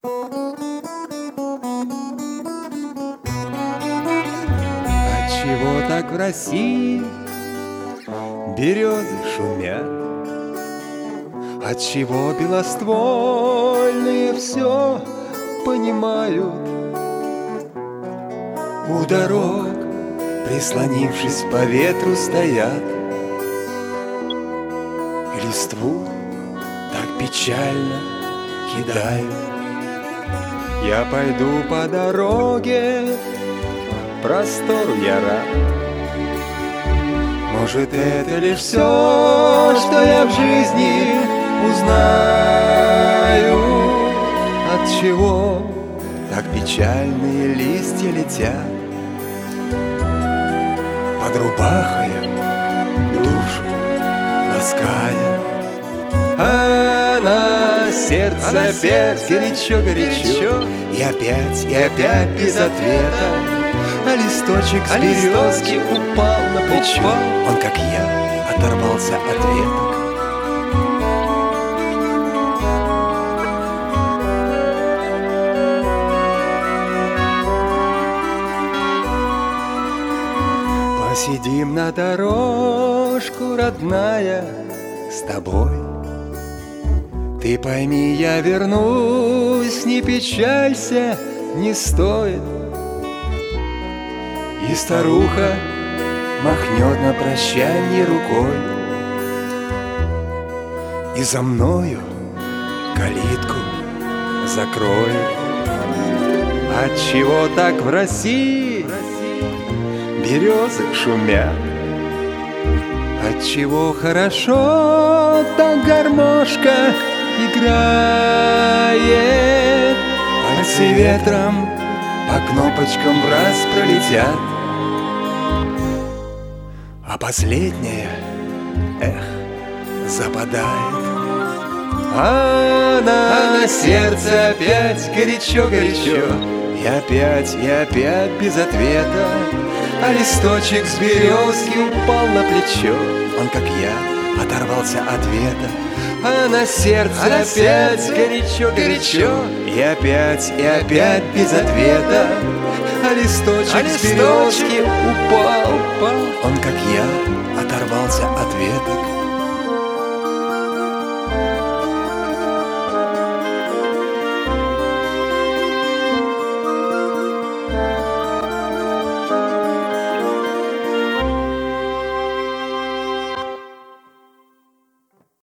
Отчего так в России березы шумят? Отчего белоствольные все понимают? У дорог, прислонившись по ветру, стоят, и листву так печально кидают. Я пойду по дороге, простору я рад. Может, это лишь все, что я в жизни узнаю. Отчего так печальные листья летят под рубахою, душу лаская. А на сердце опять горячо-горячо, и опять без ответа. А листочек с березки упал на плечо. Он, как я, оторвался от веток. Посидим на дорожку, родная, с тобой. Ты пойми, я вернусь, не печалься, не стоит. И старуха махнет на прощанье рукой, и за мною калитку закроет. Отчего так в России березы шумят? Отчего хорошо так гармошка играет? Пальцы ветром по кнопочкам в раз пролетят, а последняя, западает. А на сердце опять горячо-горячо, и опять без ответа. А листочек с березки упал на плечо. Он, как я, оторвался от ветра. А на сердце опять горячо-горячо, и опять без ответа. А листочек с березки упал. Он, как я, оторвался от веток.